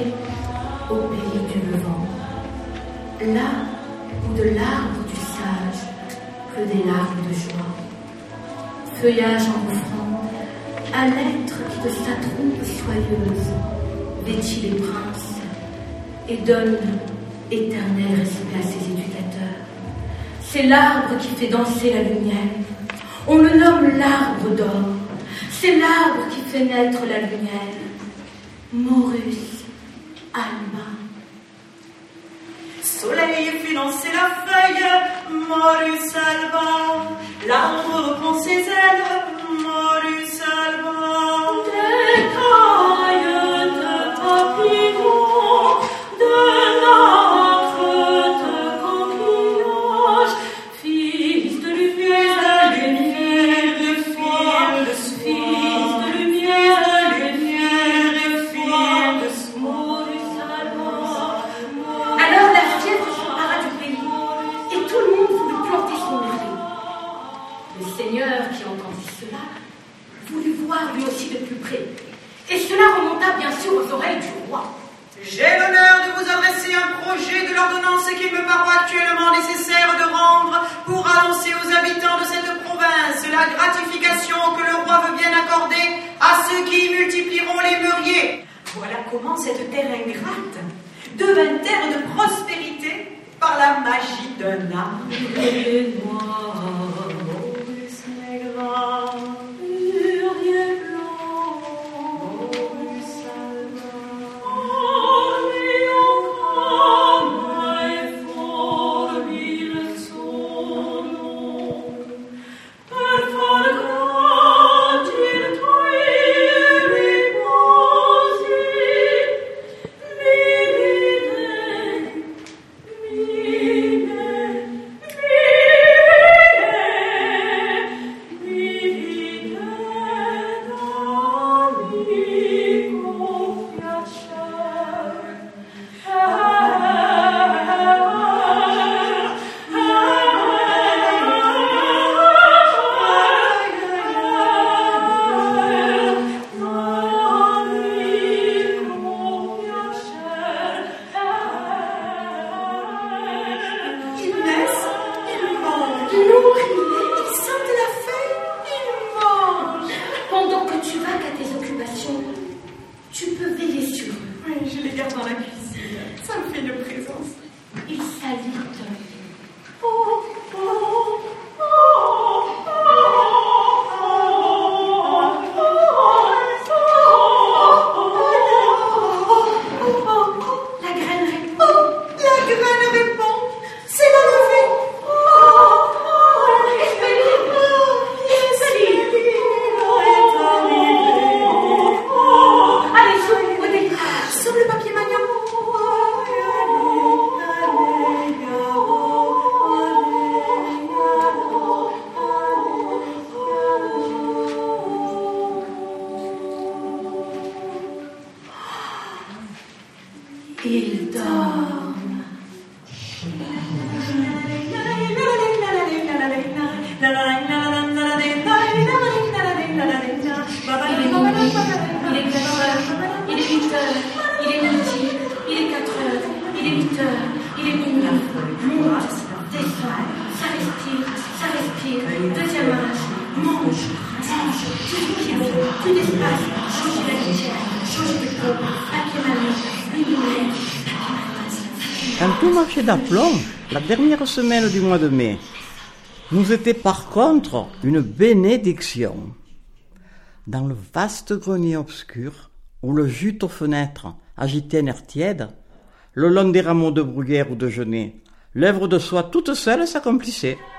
au pays du levant, là où de l'arbre du sage pleut des larmes de joie. Feuillage en offrande, à l'être qui de sa trompe soyeuse vêtit les princes et donne éternel respect à ses éducateurs. C'est l'arbre qui fait danser la lumière. On le nomme l'arbre d'or. C'est l'arbre qui fait naître la lumière. Morus alba. Soleil fait danser la feuille, Morus alba. L'arbre reprend ses ailes, Morus alba. D'écailles de papillons, de nacre de coquillage, fils de lumière, Alors la fièvre s'empara du pays, et tout le monde voulut planter son gré. Le Seigneur, qui entendit cela, voulut voir lui aussi de plus près, et cela remonta bien sûr aux oreilles du roi. J'ai l'honneur de vous adresser un projet de l'ordonnance qu'il me paraît actuellement nécessaire de rendre pour annoncer aux habitants de cette province la gratification que le roi veut bien accorder à ceux qui multiplieront les mûriers. Voilà comment cette terre ingrate devint terre de prospérité par la magie d'un arbre. Et noir, Morus negra, mûrier blanc, Morus alba. Il dort. Quand tout marchait d'aplomb, la dernière semaine du mois de mai, nous était par contre une bénédiction. Dans le vaste grenier obscur, où le jute aux fenêtres agitait un air tiède, le long des rameaux de bruyère ou de genêt, l'œuvre de soi toute seule s'accomplissait.